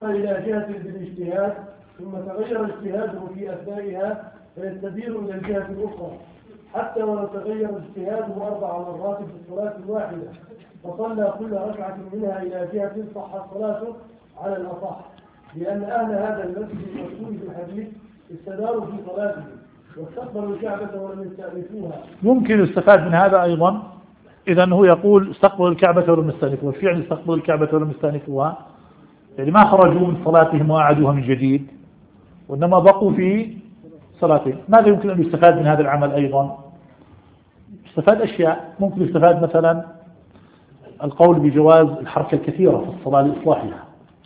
إلى جهة بالاجتهاد ثم تغير اجتهاده في أثنائها فيستدير إلى الجهة الأخرى حتى ولو تغير اجتهاده 4 مرات في الصلاة الواحدة فصلى كل ركعة منها إلى جهة صحت صلاته على الأصح، لأن أهل هذا المسجد المذكور في الحديث استداروا في صلاته واستقبلوا الكعبة ولم يستأنفوها. ممكن يستفاد من هذا أيضا، إذا هو يقول استقبلوا الكعبة ولم يستأنفوها، فعلا استقبلوا الكعبة ولم يستأنفوها، يعني ما خرجوا من صلاتهم وأعادوها من جديد وإنما بقوا في صلاتهم. ماذا يمكن أن يستفاد من هذا العمل أيضا؟ يستفاد أشياء. ممكن يستفاد مثلا القول بجواز الحركة الكثيرة في الصلاة لإصلاحها.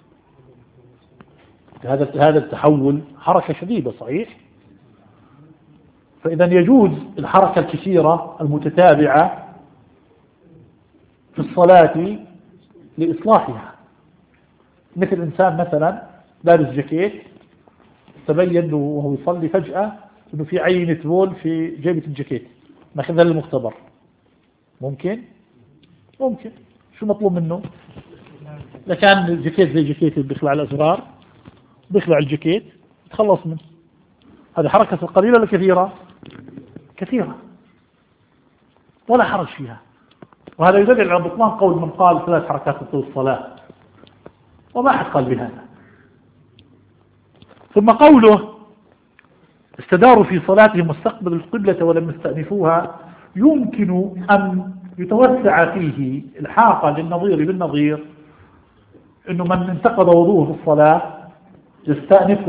هذا التحول حركة شديدة صحيح، فإذا يجوز الحركة الكثيرة المتتابعة في الصلاة لإصلاحها. مثل إنسان مثلا لابس جاكيت تبين له وهو يصلي فجأة أنه في عينة بول في جيبة الجاكيت، ناخذها للمختبر. ممكن شو مطلوب منه؟ إذا كان الجاكيت زي جاكيت بيخلع الأزرار بيخلع الجاكيت يتخلص منه. هذه حركة قليلة ولا كثيرة؟ كثيرة ولا حرج فيها. وهذا يدل على بطلان قول من قال 3 حركات في الصلاة، وما أحد قال بهذا. ثم قوله استداروا في صلاتهم واستقبلوا القبلة ولم يستأنفوها، يمكن أن يتوسع فيه الحاقة للنظير بالنظير، إنه من انتقض وضوءه في الصلاة يستأنف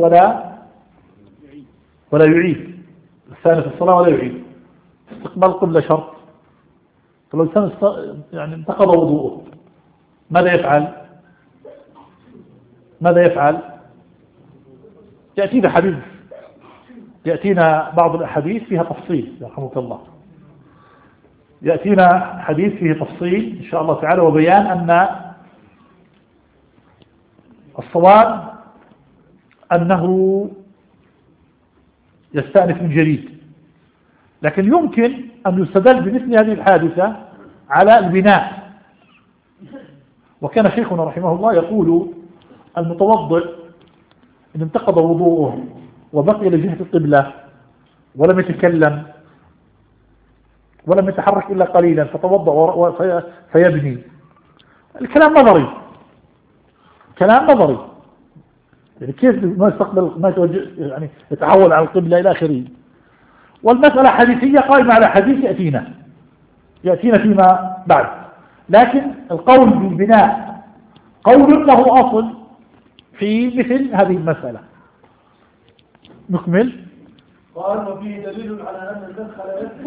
ولا يعيد. يستأنف الصلاة ولا يعيد. استقبال القبلة شرط، فلو الإنسان يعني انتقض وضوءه ماذا يفعل؟ يأتينا بعض الأحاديث فيها تفصيل يرحمك الله. يأتينا حديث فيه تفصيل إن شاء الله تعالى وبيان أن الصواب أنه يستأنف من جديد، لكن يمكن أن يستدل بمثل هذه الحادثة على البناء. وكان شيخنا رحمه الله يقول المتوضئ إن انتقض وضوءه وبقي لجهة القبلة ولم يتكلم ولم يتحرك إلا قليلا فتوضأ فيبني، الكلام نظري يعني كيف ما يستقبل ما يتوجه يعني يتحول على القبلة إلى آخره. والمسألة حديثية قائمة على حديث يأتينا فيما بعد، لكن القول بالبناء قول له أصل في مثل هذه المسألة. نكمل. قال وفيه دليل على أن المدخل